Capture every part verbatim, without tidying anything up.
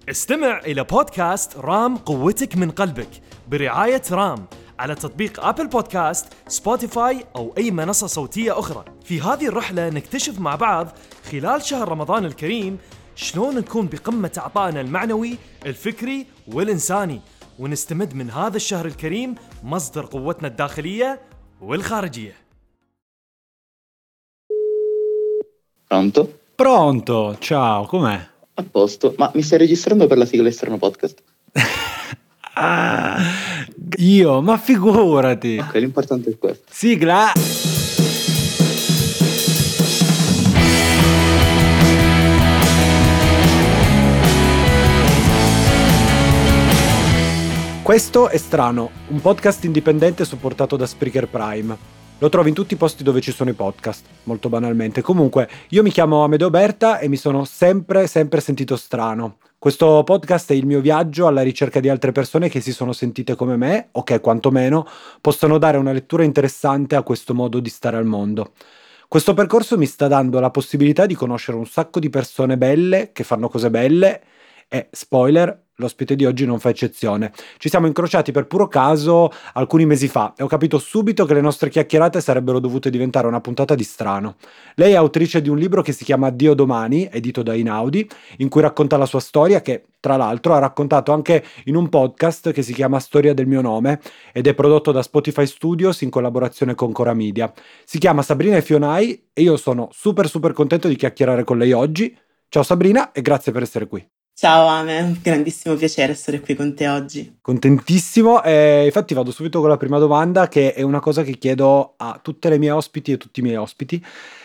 استمع إلى بودكاست رام قوتك من قلبك برعاية رام على تطبيق أبل بودكاست، سبوتيفاي أو أي منصة صوتية أخرى. في هذه الرحلة نكتشف مع بعض خلال شهر رمضان الكريم شلون نكون بقمة عطائنا المعنوي، الفكري والإنساني، ونستمد من هذا الشهر الكريم مصدر قوتنا الداخلية والخارجية. Pronto? Pronto, ciao, com'è? A posto, ma mi stai registrando per la sigla esterno podcast? Ah, io, ma figurati. Ok, l'importante è questo. Sigla. Questo è Strano, un podcast indipendente supportato da Spreaker Prime. Lo trovi in tutti i posti dove ci sono i podcast, molto banalmente. Comunque, io mi chiamo Amedeo Berta e mi sono sempre, sempre sentito strano. Questo podcast è il mio viaggio alla ricerca di altre persone che si sono sentite come me, o che quantomeno possono dare una lettura interessante a questo modo di stare al mondo. Questo percorso mi sta dando la possibilità di conoscere un sacco di persone belle, che fanno cose belle, e, spoiler, l'ospite di oggi non fa eccezione. Ci siamo incrociati per puro caso alcuni mesi fa e ho capito subito che le nostre chiacchierate sarebbero dovute diventare una puntata di Strano. Lei è autrice di un libro che si chiama Dio Domani, edito da Inaudi, in cui racconta la sua storia, che tra l'altro ha raccontato anche in un podcast che si chiama Storia del mio nome ed è prodotto da Spotify Studios in collaborazione con Cora Media. Si chiama Sabrina Fionai e io sono super super contento di chiacchierare con lei oggi. Ciao Sabrina e grazie per essere qui. Ciao Ame, un grandissimo piacere essere qui con te oggi. Contentissimo, e infatti vado subito con la prima domanda, che è una cosa che chiedo a tutte le mie ospiti e tutti i miei ospiti,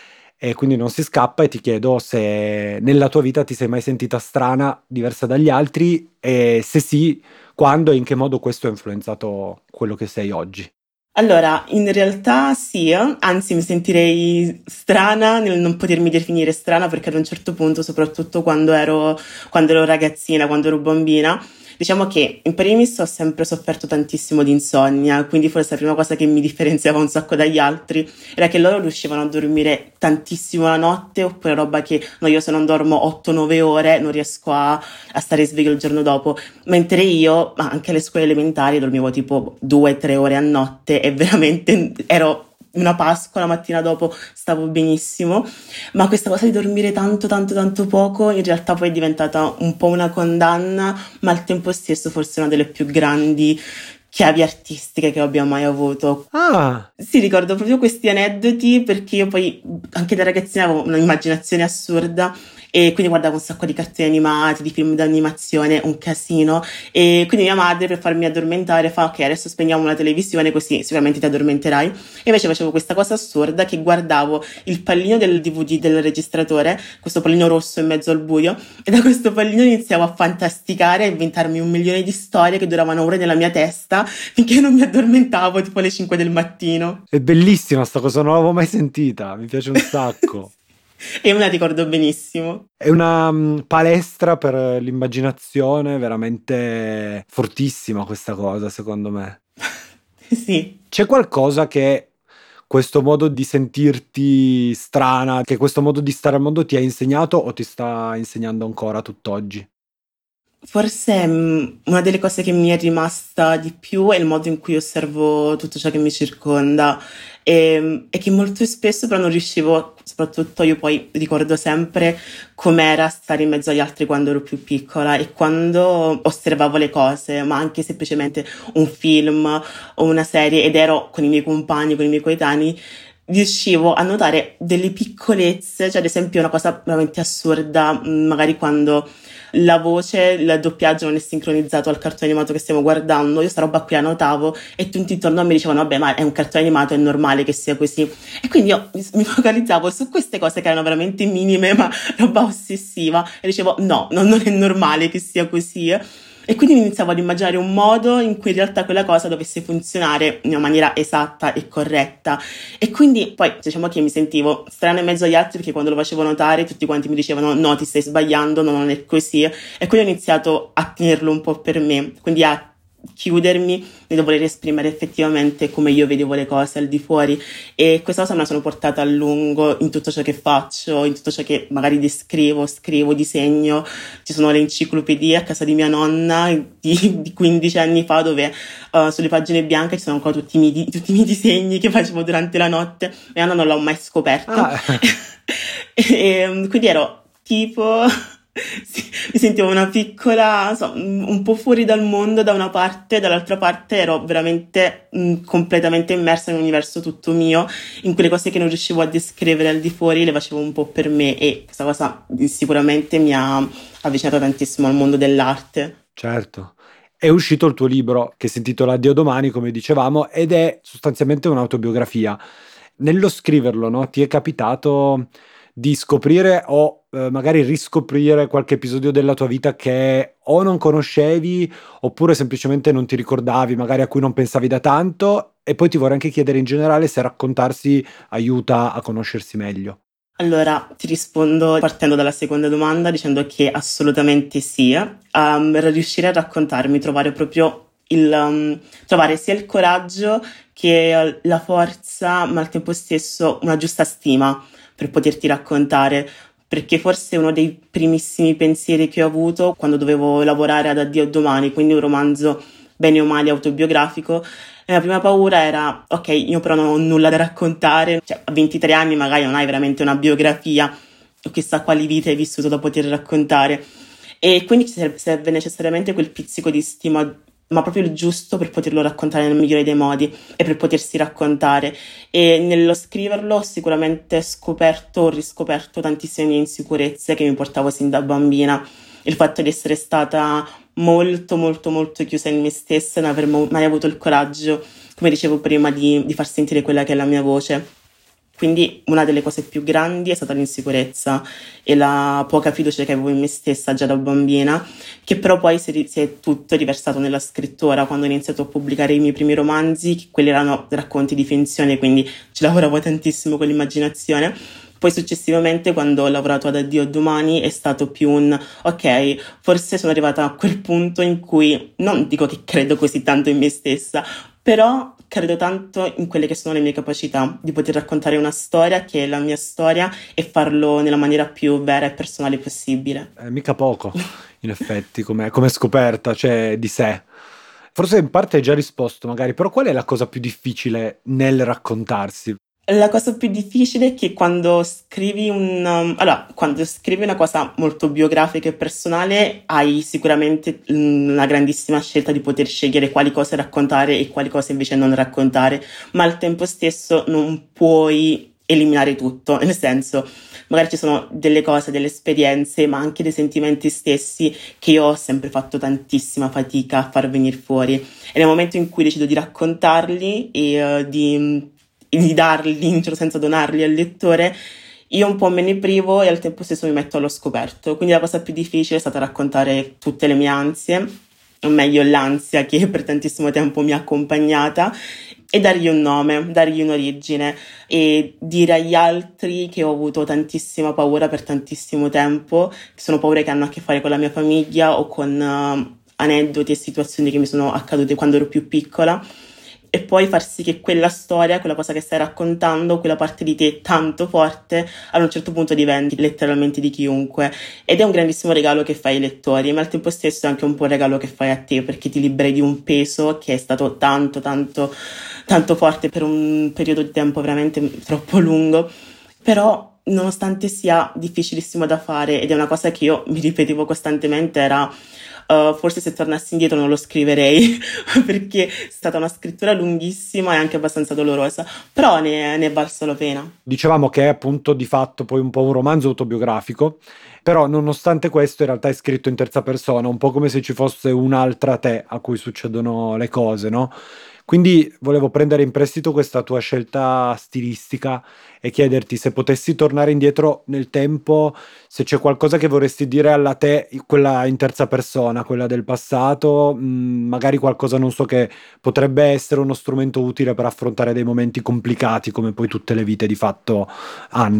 e quindi non si scappa, e ti chiedo se nella tua vita ti sei mai sentita strana, diversa dagli altri, e se sì, quando e in che modo questo ha influenzato quello che sei oggi. Allora, in realtà sì, anzi mi sentirei strana nel non potermi definire strana, perché ad un certo punto, soprattutto quando ero, quando ero ragazzina, quando ero bambina, diciamo che in primis ho sempre sofferto tantissimo di insonnia, quindi forse la prima cosa che mi differenziava un sacco dagli altri era che loro riuscivano a dormire tantissimo la notte, oppure roba che no, io se non dormo otto nove ore non riesco a, a stare sveglio il giorno dopo, mentre io, ma anche alle scuole elementari, dormivo tipo due tre ore a notte e veramente ero una Pasqua, la mattina dopo stavo benissimo. Ma questa cosa di dormire tanto tanto tanto poco in realtà poi è diventata un po' una condanna, ma al tempo stesso forse una delle più grandi chiavi artistiche che abbia mai avuto. Ah! Sì, ricordo proprio questi aneddoti perché io poi anche da ragazzina avevo un'immaginazione assurda e quindi guardavo un sacco di cartoni animati, di film d'animazione, un casino, e quindi mia madre, per farmi addormentare, fa ok, adesso spegniamo la televisione così sicuramente ti addormenterai, e invece facevo questa cosa assurda che guardavo il pallino del D V D del registratore, questo pallino rosso in mezzo al buio, e da questo pallino iniziavo a fantasticare, a inventarmi un milione di storie che duravano ore nella mia testa finché non mi addormentavo tipo alle cinque del mattino. È bellissima sta cosa, non l'avevo mai sentita, mi piace un sacco. E me la ricordo benissimo. È una um, palestra per l'immaginazione veramente fortissima questa cosa, secondo me. Sì. C'è qualcosa che questo modo di sentirti strana, che questo modo di stare al mondo ti ha insegnato o ti sta insegnando ancora tutt'oggi? Forse mh, una delle cose che mi è rimasta di più è il modo in cui osservo tutto ciò che mi circonda, e, e che molto spesso però non riuscivo, soprattutto io poi ricordo sempre com'era stare in mezzo agli altri quando ero più piccola e quando osservavo le cose, ma anche semplicemente un film o una serie ed ero con i miei compagni, con i miei coetanei, riuscivo a notare delle piccolezze, cioè ad esempio una cosa veramente assurda, magari quando la voce, il doppiaggio non è sincronizzato al cartone animato che stiamo guardando, io sta roba qui la notavo e tutti intorno a me dicevano vabbè, ma è un cartone animato, è normale che sia così, e quindi io mi focalizzavo su queste cose che erano veramente minime ma roba ossessiva e dicevo no, no non è normale che sia così. E quindi iniziavo ad immaginare un modo in cui in realtà quella cosa dovesse funzionare in una maniera esatta e corretta. E quindi poi diciamo che mi sentivo strana in mezzo agli altri, perché quando lo facevo notare tutti quanti mi dicevano no, ti stai sbagliando, no, non è così. E quindi ho iniziato a tenerlo un po' per me, quindi a chiudermi nel voler esprimere effettivamente come io vedevo le cose al di fuori, e questa cosa me la sono portata a lungo in tutto ciò che faccio, in tutto ciò che magari descrivo, scrivo, disegno. Ci sono le enciclopedie a casa di mia nonna di, di quindici anni fa dove uh, sulle pagine bianche ci sono ancora tutti i, miei, tutti i miei disegni che facevo durante la notte. Mia nonna non l'ho mai scoperto. Ah. E quindi ero tipo... Sì, mi sentivo una piccola, so, un po' fuori dal mondo da una parte, dall'altra parte ero veramente mh, completamente immersa in un universo tutto mio, in quelle cose che non riuscivo a descrivere al di fuori le facevo un po' per me, e questa cosa sicuramente mi ha avvicinato tantissimo al mondo dell'arte. Certo. È uscito il tuo libro che si intitola Addio domani, come dicevamo, ed è sostanzialmente un'autobiografia. Nello scriverlo, no, ti è capitato di scoprire o eh, magari riscoprire qualche episodio della tua vita che o non conoscevi oppure semplicemente non ti ricordavi, magari a cui non pensavi da tanto? E poi ti vorrei anche chiedere in generale se raccontarsi aiuta a conoscersi meglio. Allora, ti rispondo partendo dalla seconda domanda dicendo che assolutamente sì. Um, riuscire a raccontarmi, trovare proprio il um, trovare sia il coraggio che la forza, ma al tempo stesso una giusta stima per poterti raccontare, perché forse uno dei primissimi pensieri che ho avuto quando dovevo lavorare ad Addio domani, quindi un romanzo bene o male autobiografico, la prima paura era, ok, io però non ho nulla da raccontare, cioè a ventitré anni magari non hai veramente una biografia o chissà quali vite hai vissuto da poter raccontare, e quindi ci serve necessariamente quel pizzico di stima, ma proprio il giusto per poterlo raccontare nel migliore dei modi e per potersi raccontare. E nello scriverlo ho sicuramente scoperto o riscoperto tantissime mie insicurezze che mi portavo sin da bambina. Il fatto di essere stata molto molto molto chiusa in me stessa e non aver mai avuto il coraggio, come dicevo prima, di, di far sentire quella che è la mia voce. Quindi una delle cose più grandi è stata l'insicurezza e la poca fiducia che avevo in me stessa già da bambina, che però poi si, si è tutto riversato nella scrittura. Quando ho iniziato a pubblicare i miei primi romanzi, che quelli erano racconti di finzione, quindi ci lavoravo tantissimo con l'immaginazione. Poi successivamente, quando ho lavorato ad Addio domani, è stato più un ok, forse sono arrivata a quel punto in cui non dico che credo così tanto in me stessa, però credo tanto in quelle che sono le mie capacità di poter raccontare una storia che è la mia storia e farlo nella maniera più vera e personale possibile. Eh, mica poco, in effetti, come, come scoperta, cioè di sé. Forse in parte hai già risposto magari, però qual è la cosa più difficile nel raccontarsi? La cosa più difficile è che quando scrivi un um, allora, quando scrivi una cosa molto biografica e personale hai sicuramente una grandissima scelta di poter scegliere quali cose raccontare e quali cose invece non raccontare, ma al tempo stesso non puoi eliminare tutto, nel senso, magari ci sono delle cose, delle esperienze, ma anche dei sentimenti stessi che io ho sempre fatto tantissima fatica a far venire fuori, e nel momento in cui decido di raccontarli e uh, di di darli, in un certo senso donarli al lettore, io un po' me ne privo e al tempo stesso mi metto allo scoperto. Quindi la cosa più difficile è stata raccontare tutte le mie ansie, o meglio l'ansia che per tantissimo tempo mi ha accompagnata, e dargli un nome, dargli un'origine e dire agli altri che ho avuto tantissima paura per tantissimo tempo, che sono paure che hanno a che fare con la mia famiglia o con uh, aneddoti e situazioni che mi sono accadute quando ero più piccola, e poi far sì che quella storia, quella cosa che stai raccontando, quella parte di te tanto forte, ad un certo punto diventi letteralmente di chiunque. Ed è un grandissimo regalo che fai ai lettori, ma al tempo stesso è anche un po' un regalo che fai a te, perché ti liberi di un peso che è stato tanto, tanto, tanto forte per un periodo di tempo veramente troppo lungo. Però, nonostante sia difficilissimo da fare, ed è una cosa che io mi ripetevo costantemente, era... Uh, forse se tornassi indietro non lo scriverei perché è stata una scrittura lunghissima e anche abbastanza dolorosa, però ne, ne è valsa la pena. Dicevamo che è appunto di fatto poi un po' un romanzo autobiografico, però nonostante questo in realtà è scritto in terza persona, un po' come se ci fosse un'altra te a cui succedono le cose, no? Quindi volevo prendere in prestito questa tua scelta stilistica e chiederti se potessi tornare indietro nel tempo, se c'è qualcosa che vorresti dire alla te, quella in terza persona, quella del passato, mh, magari qualcosa, non so, che potrebbe essere uno strumento utile per affrontare dei momenti complicati come poi tutte le vite di fatto hanno.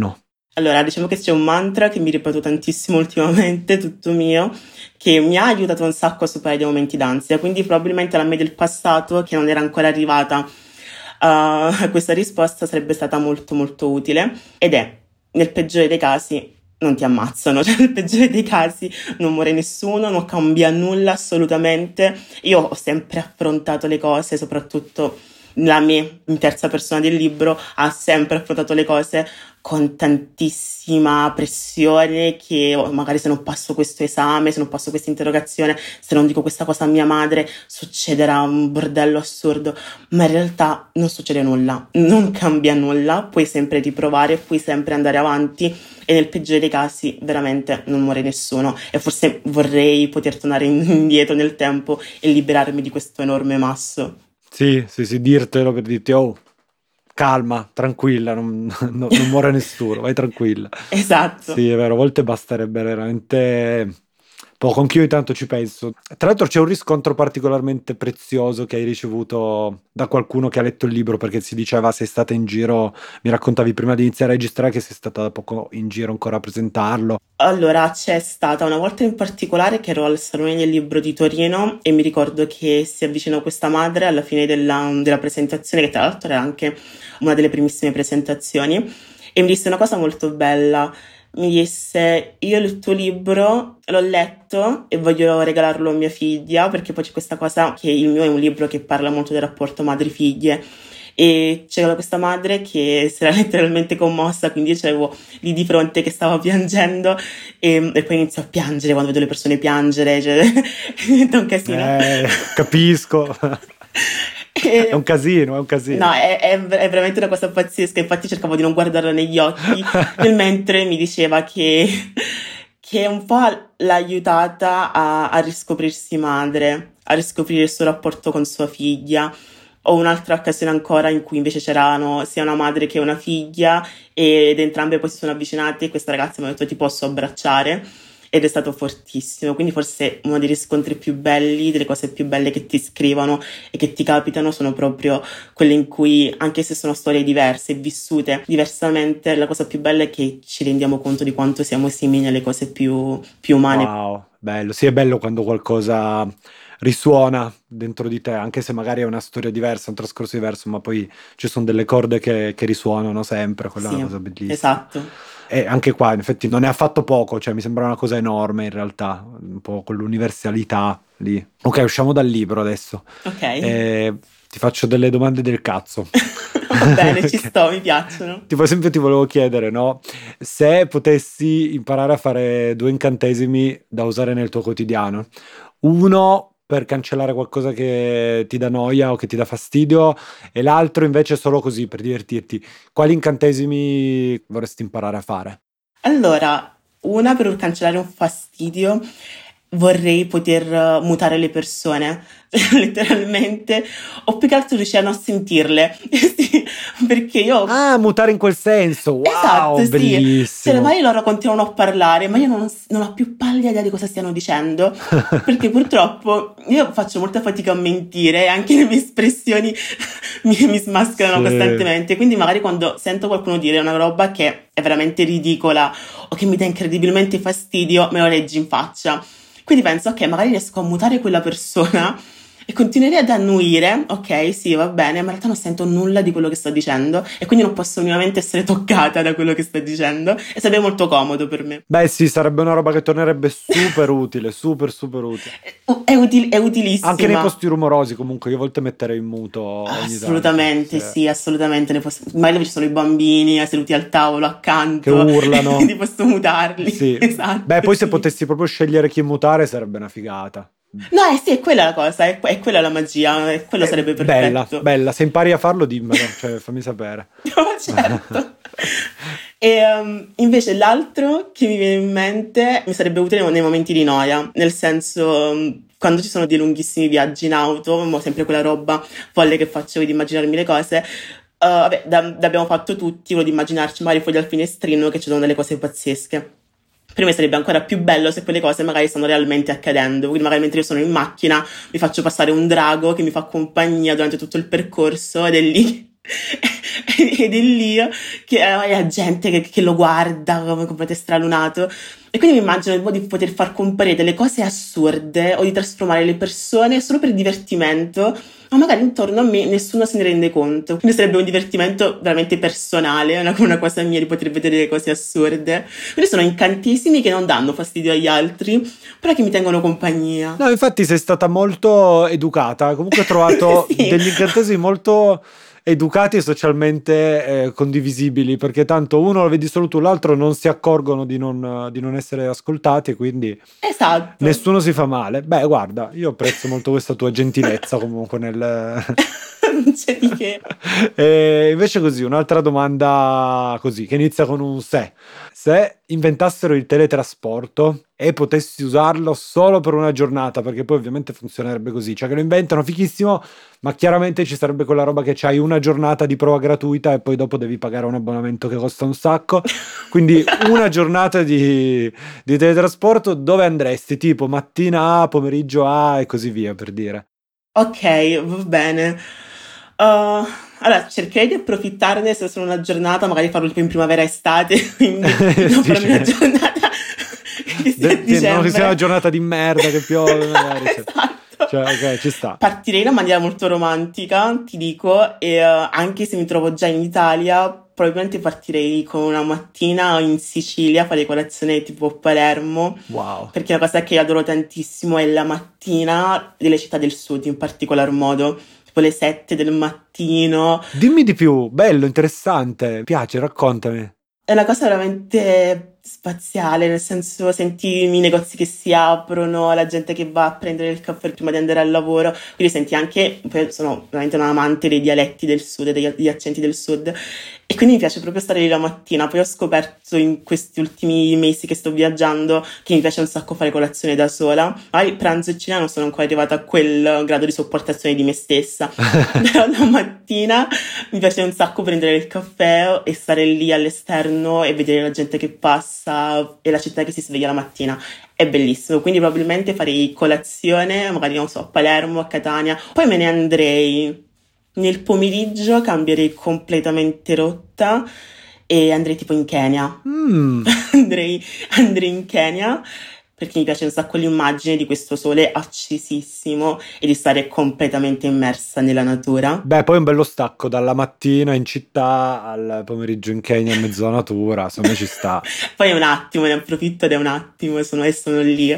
Allora, diciamo che c'è un mantra che mi ripeto tantissimo ultimamente, tutto mio, che mi ha aiutato un sacco a superare dei momenti d'ansia, quindi probabilmente la me del passato, che non era ancora arrivata uh, a questa risposta, sarebbe stata molto molto utile, ed è, nel peggiore dei casi, non ti ammazzano, cioè nel peggiore dei casi non muore nessuno, non cambia nulla assolutamente. Io ho sempre affrontato le cose, soprattutto la me in terza persona del libro ha sempre affrontato le cose con tantissima pressione, che magari se non passo questo esame, se non passo questa interrogazione, se non dico questa cosa a mia madre, succederà un bordello assurdo, ma in realtà non succede nulla, non cambia nulla, puoi sempre riprovare, puoi sempre andare avanti e nel peggiore dei casi veramente non muore nessuno e forse vorrei poter tornare indietro nel tempo e liberarmi di questo enorme masso. Sì, sì, sì, dirtelo per dirti, oh, calma, tranquilla, non, non, non muore nessuno, vai tranquilla. Esatto. Sì, è vero, a volte basterebbe veramente poco, anch'io intanto ci penso. Tra l'altro c'è un riscontro particolarmente prezioso che hai ricevuto da qualcuno che ha letto il libro, perché si diceva sei stata in giro, mi raccontavi prima di iniziare a registrare che sei stata da poco in giro ancora a presentarlo. Allora, c'è stata una volta in particolare che ero al Salone del Libro di Torino e mi ricordo che si avvicinò questa madre alla fine della, della presentazione, che tra l'altro era anche una delle primissime presentazioni, e mi disse una cosa molto bella. Mi disse, io il tuo libro l'ho letto e voglio regalarlo a mia figlia, perché poi c'è questa cosa che il mio è un libro che parla molto del rapporto madri-figlie. E c'era questa madre che si era letteralmente commossa, quindi dicevo lì di fronte che stava piangendo e, e poi inizio a piangere quando vedo le persone piangere, cioè è un casino. Eh, capisco. E, è un casino, è un casino. No, è, è, è veramente una cosa pazzesca, infatti cercavo di non guardarla negli occhi, nel mentre mi diceva che, che un po' l'ha aiutata a, a riscoprirsi madre, a riscoprire il suo rapporto con sua figlia. Ho un'altra occasione ancora in cui invece c'erano sia una madre che una figlia ed entrambe poi si sono avvicinate e questa ragazza mi ha detto ti posso abbracciare ed è stato fortissimo, quindi forse uno dei riscontri più belli, delle cose più belle che ti scrivono e che ti capitano sono proprio quelle in cui, anche se sono storie diverse, vissute diversamente, la cosa più bella è che ci rendiamo conto di quanto siamo simili alle cose più, più umane. Wow, bello, sì, è bello quando qualcosa risuona dentro di te, anche se magari è una storia diversa, un trascorso diverso, ma poi ci sono delle corde che, che risuonano sempre, quella Sì, è una cosa bellissima. Esatto. E anche qua, in effetti, non è affatto poco, cioè mi sembra una cosa enorme in realtà, un po' con l'universalità lì. Ok, usciamo dal libro adesso. Ok. E ti faccio delle domande del cazzo. Va bene, ci sto, mi piacciono. Tipo, esempio, ti volevo chiedere, no? Se potessi imparare a fare due incantesimi da usare nel tuo quotidiano, uno per cancellare qualcosa che ti dà noia o che ti dà fastidio e l'altro invece solo così per divertirti, quali incantesimi vorresti imparare a fare? Allora, una per cancellare un fastidio, vorrei poter mutare le persone, letteralmente, o più che altro riuscire a non sentirle, sì, perché io... Ah, mutare in quel senso, wow, esatto, bellissimo. Sì. Cioè, magari loro continuano a parlare, ma io non, non ho più pallida idea di cosa stiano dicendo, perché purtroppo io faccio molta fatica a mentire e anche le mie espressioni mi, mi smascherano sì. costantemente, quindi magari quando sento qualcuno dire una roba che è veramente ridicola o che mi dà incredibilmente fastidio, me lo leggi in faccia. Quindi penso, ok, magari riesco a mutare quella persona e continuerei ad annuire, ok, sì, va bene, ma in realtà non sento nulla di quello che sto dicendo e quindi non posso minimamente essere toccata da quello che sto dicendo e sarebbe molto comodo per me. Beh sì, sarebbe una roba che tornerebbe super utile, super super utile. È, util- è utilissima. Anche nei posti rumorosi comunque, io a volte metterei in muto ogni assolutamente, tanto. sì, assolutamente. Posso... Magari dove ci sono i bambini seduti al tavolo accanto. Che urlano. Quindi posso mutarli. Sì. Esatto. Beh, poi sì. se potessi proprio scegliere chi mutare sarebbe una figata. No, eh sì, è quella la cosa, è, è quella la magia, è quello eh, sarebbe perfetto. Bella, bella, se impari a farlo dimmelo, cioè fammi sapere. No, certo. E um, invece l'altro che mi viene in mente mi sarebbe utile nei momenti di noia, nel senso um, quando ci sono dei lunghissimi viaggi in auto, mo sempre quella roba folle che faccio di immaginarmi le cose. Uh, vabbè, da, da abbiamo fatto tutti, quello di immaginarci magari fuori dal finestrino che ci sono delle cose pazzesche. Per me sarebbe ancora più bello se quelle cose magari stanno realmente accadendo, quindi magari mentre io sono in macchina mi faccio passare un drago che mi fa compagnia durante tutto il percorso ed è lì ed è lì che eh, la gente che, che lo guarda come completamente stralunato, e quindi mi immagino di poter far comparire delle cose assurde o di trasformare le persone solo per divertimento, ma magari intorno a me nessuno se ne rende conto, quindi sarebbe un divertimento veramente personale, una, una cosa mia di poter vedere le cose assurde. Quindi sono incantesimi che non danno fastidio agli altri, però che mi tengono compagnia. No, infatti sei stata molto educata, comunque ho trovato Sì. degli incantesimi molto educati e socialmente eh, condivisibili, perché tanto uno lo vedi solo tu, l'altro non si accorgono di non, di non essere ascoltati, quindi Esatto. nessuno si fa male. Beh, guarda, io apprezzo molto questa tua gentilezza comunque nel... Non c'è di che. E invece così, un'altra domanda così, che inizia con un se. Se inventassero il teletrasporto e potessi usarlo solo per una giornata, perché poi ovviamente funzionerebbe così, cioè che lo inventano fichissimo, ma chiaramente ci sarebbe quella roba che c'hai una giornata di prova gratuita e poi dopo devi pagare un abbonamento che costa un sacco, quindi una giornata di, di teletrasporto, dove andresti? Tipo mattina A, pomeriggio A e così via, per dire. Ok, va bene. Uh, allora, cercherei di approfittarne se sono una giornata, magari farlo tipo in primavera-estate, quindi non farmi una giornata che sia a De- che non che sia una dicembre. giornata di merda che piove magari, cioè. Esatto. Cioè, ok, ci sta. Partirei in una maniera molto romantica, ti dico, e uh, anche se mi trovo già in Italia, probabilmente partirei con una mattina in Sicilia a fare colazione tipo a Palermo, Wow. perché una cosa che adoro tantissimo è la mattina delle città del sud, in particolar modo, tipo le sette del mattino. Dimmi di più, bello, interessante, mi piace, raccontami. È una cosa veramente spaziale, nel senso senti i negozi che si aprono, la gente che va a prendere il caffè prima di andare al lavoro, quindi senti anche, poi sono veramente un amante dei dialetti del sud, degli, degli accenti del sud, e quindi mi piace proprio stare lì la mattina. Poi ho scoperto in questi ultimi mesi che sto viaggiando che mi piace un sacco fare colazione da sola. Magari pranzo e cena non sono ancora arrivata a quel grado di sopportazione di me stessa, però la mattina mi piace un sacco prendere il caffè e stare lì all'esterno e vedere la gente che passa e la città che si sveglia la mattina. È bellissimo, quindi probabilmente farei colazione, magari non so, a Palermo, a Catania, poi me ne andrei nel pomeriggio, cambierei completamente rotta e andrei tipo in Kenya. Mm. andrei, andrei in Kenya perché mi piace un sacco l'immagine di questo sole accesissimo e di stare completamente immersa nella natura. Beh, poi un bello stacco dalla mattina in città al pomeriggio in Kenya in mezzo alla natura, insomma ci sta. Poi è un attimo, ne approfitto ed è un attimo, sono, e sono lì.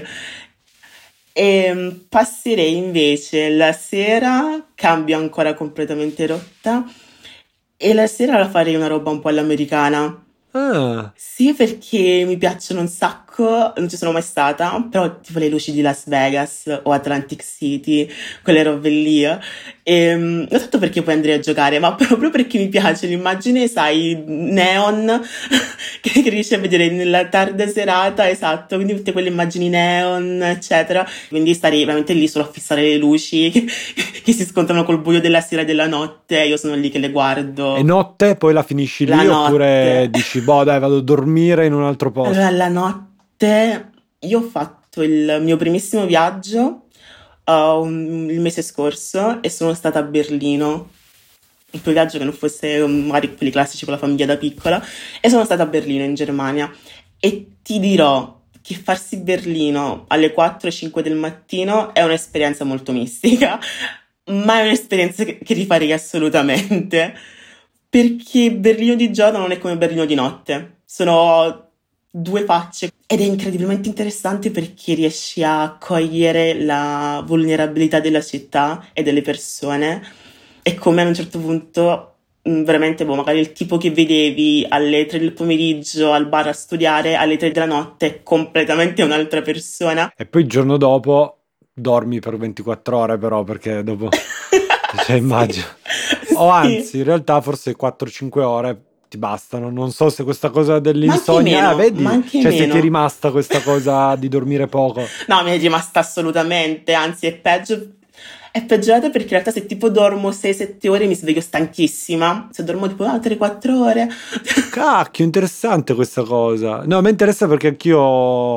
E passerei invece la sera, cambio ancora completamente rotta, e la sera la farei una roba un po' all'americana. Ah. Sì, perché mi piacciono un sacco, non ci sono mai stata, però tipo le luci di Las Vegas o Atlantic City, quelle robe lì. E, non tanto perché poi andrei a giocare, ma proprio perché mi piace l'immagine, sai, neon, che, che riesci a vedere nella tarda serata, esatto, quindi tutte quelle immagini neon, eccetera. Quindi starei veramente lì solo a fissare le luci che, che si scontrano col buio della sera e della notte, io sono lì che le guardo. E notte poi la finisci La lì notte. Oppure dici boh dai vado a dormire in un altro posto? Allora, la notte io ho fatto il mio primissimo viaggio uh, un- il mese scorso e sono stata a Berlino. Il primo viaggio che non fosse um, magari quelli classici con la famiglia da piccola, e sono stata a Berlino in Germania, e ti dirò che farsi Berlino alle quattro e cinque del mattino è un'esperienza molto mistica, ma è un'esperienza che, che rifarei assolutamente, perché Berlino di giorno non è come Berlino di notte, sono due facce ed è incredibilmente interessante perché riesci a cogliere la vulnerabilità della città e delle persone, e come a un certo punto mh, veramente boh, magari il tipo che vedevi alle tre del pomeriggio al bar a studiare alle tre della notte è completamente un'altra persona. E poi il giorno dopo dormi per ventiquattro ore però perché dopo cioè immagino Sì. o anzi in realtà forse quattro cinque ore ti bastano, non so se questa cosa Ma anche dell'insonnia meno, ah, vedi, ma anche cioè se meno. ti è rimasta questa cosa di dormire poco. No, mi è rimasta assolutamente, anzi è peggio, è peggiorata perché in realtà se tipo dormo sei sette ore mi sveglio stanchissima, se dormo tipo ah, tre quattro ore. Cacchio, interessante questa cosa. No, mi interessa perché anch'io ho,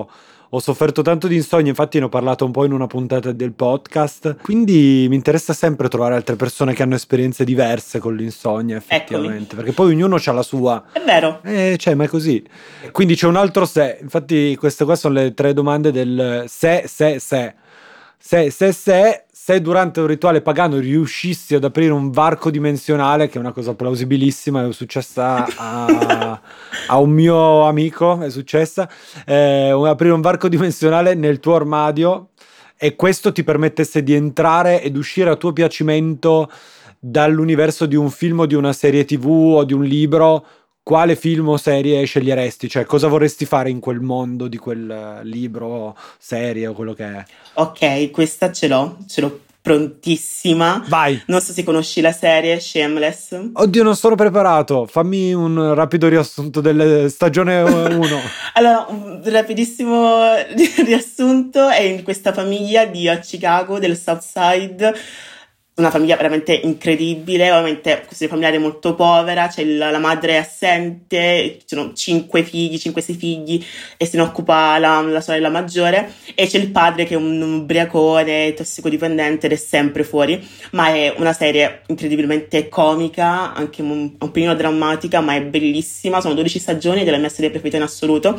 ho sofferto tanto di insonnia, infatti ne ho parlato un po' in una puntata del podcast, quindi mi interessa sempre trovare altre persone che hanno esperienze diverse con l'insonnia, effettivamente, Eccomi. perché poi ognuno ha la sua. È vero. Eh, cioè, ma è così. Quindi c'è un altro se, infatti queste qua sono le tre domande del se, se, se. Se, se, se, se durante un rituale pagano riuscissi ad aprire un varco dimensionale, che è una cosa plausibilissima, è successa a, a un mio amico, è successa, eh, aprire un varco dimensionale nel tuo armadio e questo ti permettesse di entrare ed uscire a tuo piacimento dall'universo di un film o di una serie tivù o di un libro, quale film o serie sceglieresti? Cioè, cosa vorresti fare in quel mondo di quel eh, libro, serie o quello che è? Ok, questa ce l'ho, ce l'ho prontissima. Vai! Non so se conosci la serie Shameless. Oddio, non sono preparato. Fammi un rapido riassunto della stagione uno. Allora, un rapidissimo riassunto: è in questa famiglia di a Chicago, del South Side, una famiglia veramente incredibile, ovviamente questa familiare molto povera, c'è il- la madre è assente, ci sono cinque figli, cinque sei figli e se ne occupa la, la sorella maggiore, e c'è il padre che è un ubriacone, tossicodipendente ed è sempre fuori, ma è una serie incredibilmente comica, anche un, un pelino drammatica, ma è bellissima, sono dodici stagioni ed è la mia serie preferita in assoluto.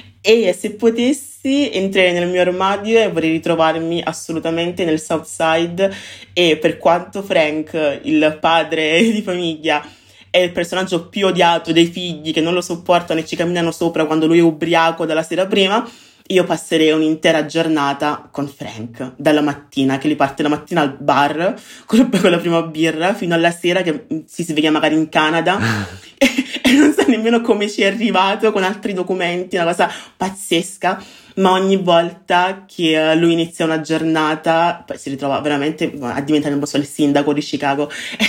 E se potessi entrerei nel mio armadio e vorrei ritrovarmi assolutamente nel South Side, e per quanto Frank, il padre di famiglia, è il personaggio più odiato dei figli che non lo sopportano e ci camminano sopra quando lui è ubriaco dalla sera prima, io passerei un'intera giornata con Frank, dalla mattina, che lui parte la mattina al bar con con la prima birra, fino alla sera che si sveglia magari in Canada e, e non sa nemmeno come ci è arrivato, con altri documenti, una cosa pazzesca. Ma ogni volta che eh, lui inizia una giornata, poi si ritrova veramente a diventare un po' il sindaco di Chicago.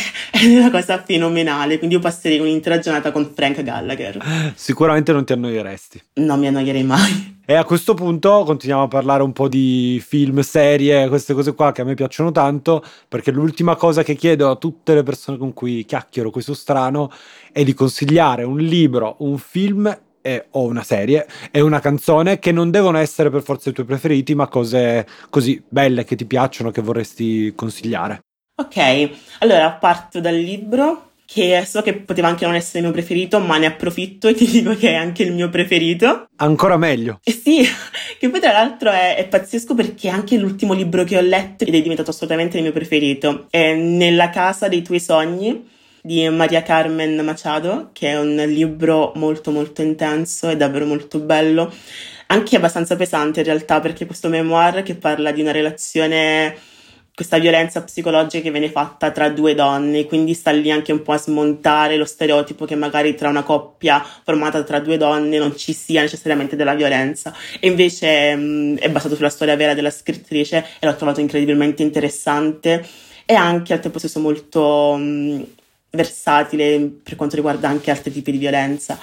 È una cosa fenomenale, quindi io passerei un'intera giornata con Frank Gallagher. Sicuramente non ti annoieresti. Non mi annoierei mai. E a questo punto continuiamo a parlare un po' di film, serie, queste cose qua che a me piacciono tanto, perché l'ultima cosa che chiedo a tutte le persone con cui chiacchiero questo strano è di consigliare un libro, un film e- o una serie e una canzone che non devono essere per forza i tuoi preferiti, ma cose così belle che ti piacciono, che vorresti consigliare. Ok, allora parto dal libro, che so che poteva anche non essere il mio preferito, ma ne approfitto e ti dico che è anche il mio preferito. Ancora meglio. E sì, che poi tra l'altro è, è pazzesco perché è anche l'ultimo libro che ho letto ed è diventato assolutamente il mio preferito. È Nella casa dei tuoi sogni di Maria Carmen Machado, che è un libro molto molto intenso e davvero molto bello, anche abbastanza pesante in realtà, perché questo memoir che parla di una relazione, questa violenza psicologica che viene fatta tra due donne, quindi sta lì anche un po' a smontare lo stereotipo che magari tra una coppia formata tra due donne non ci sia necessariamente della violenza, e invece mh, è basato sulla storia vera della scrittrice e l'ho trovato incredibilmente interessante e anche al tempo stesso molto mh, versatile per quanto riguarda anche altri tipi di violenza.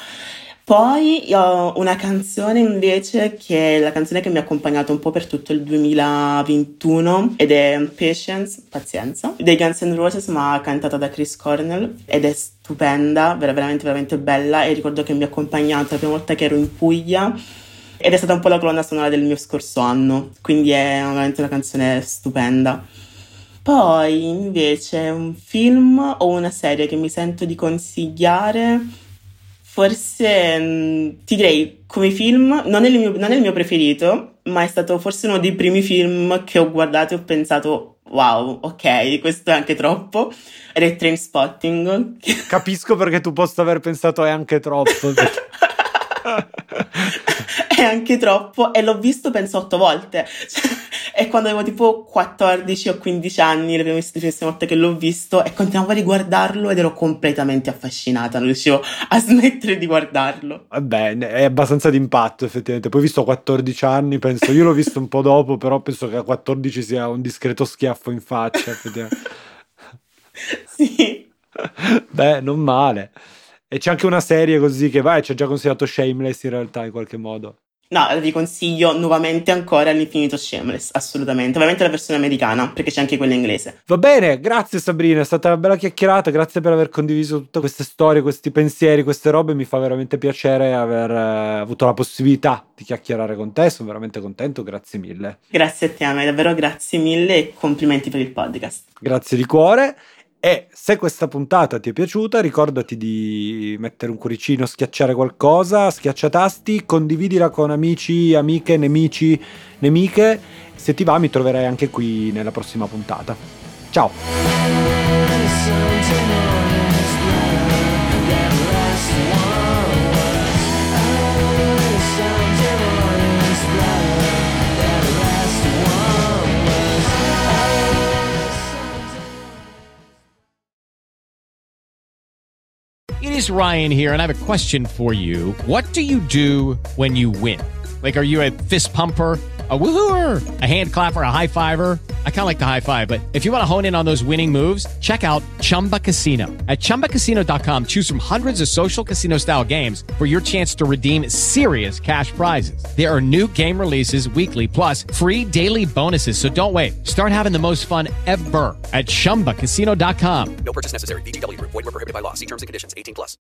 Poi io ho una canzone invece che è la canzone che mi ha accompagnato un po' per tutto il duemilaventuno ed è Patience, Pazienza, dei Guns N' Roses, ma cantata da Chris Cornell, ed è stupenda, ver- veramente veramente bella, e ricordo che mi ha accompagnato la prima volta che ero in Puglia ed è stata un po' la colonna sonora del mio scorso anno, quindi è veramente una canzone stupenda. Poi invece un film o una serie che mi sento di consigliare, forse mh, ti direi come film, non è il mio, non è il mio preferito, ma è stato forse uno dei primi film che ho guardato e ho pensato wow, ok, questo è anche troppo, ed è Trainspotting. Capisco perché tu possa aver pensato è anche troppo. È anche troppo, e l'ho visto penso otto volte. Cioè, e quando avevo tipo quattordici o quindici anni, le prime le prime volte che l'ho visto, e continuavo a riguardarlo ed ero completamente affascinata, non riuscivo a smettere di guardarlo. Vabbè, è abbastanza d'impatto effettivamente. Poi visto a quattordici anni, penso, io l'ho visto un po' dopo, però penso che a quattordici sia un discreto schiaffo in faccia, effettivamente. Sì. Beh, non male. E c'è anche una serie così che vai, ci ha già consigliato Shameless in realtà in qualche modo. No, vi consiglio nuovamente ancora l'Infinito Shameless, assolutamente. Ovviamente la versione americana, perché c'è anche quella inglese. Va bene, grazie Sabrina, è stata una bella chiacchierata, grazie per aver condiviso tutte queste storie, questi pensieri, queste robe. Mi fa veramente piacere aver eh, avuto la possibilità di chiacchierare con te, sono veramente contento, grazie mille. Grazie a te, Ame, davvero grazie mille e complimenti per il podcast. Grazie di cuore. E se questa puntata ti è piaciuta, ricordati di mettere un cuoricino, schiacciare qualcosa, schiaccia tasti, condividila con amici, amiche, nemici, nemiche. Se ti va mi troverai anche qui nella prossima puntata. Ciao! It is Ryan here, and I have a question for you. What do you do when you win? Like, are you a fist pumper, a woohooer, a hand clapper, a high fiver? I kind of like the high five, but if you want to hone in on those winning moves, check out Chumba Casino. At chumba casino dot com, choose from hundreds of social casino style games for your chance to redeem serious cash prizes. There are new game releases weekly, plus free daily bonuses. So don't wait. Start having the most fun ever at chumba casino dot com. No purchase necessary. V G W Group. Void where prohibited by law. See terms and conditions. eighteen plus.